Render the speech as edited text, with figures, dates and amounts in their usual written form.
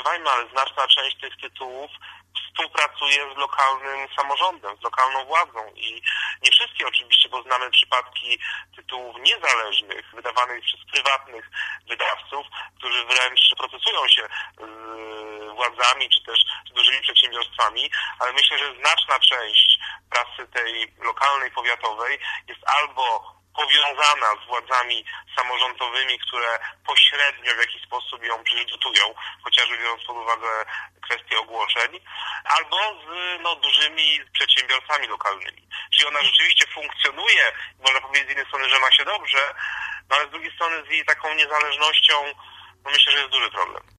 ukrywajmy, ale znaczna część tych tytułów współpracuje z lokalnym samorządem, z lokalną władzą i nie wszystkie oczywiście, bo znamy przypadki tytułów niezależnych, wydawanych przez prywatnych wydawców, którzy wręcz procesują się z władzami czy też z dużymi przedsiębiorstwami, ale myślę, że znaczna część prasy tej lokalnej, powiatowej jest albo powiązana z władzami samorządowymi, które pośrednio w jakiś sposób ją przygotują, chociażby biorąc pod uwagę kwestie ogłoszeń, albo z dużymi przedsiębiorcami lokalnymi. Czyli ona rzeczywiście funkcjonuje, można powiedzieć z jednej strony, że ma się dobrze, ale z drugiej strony z jej taką niezależnością, myślę, że jest duży problem.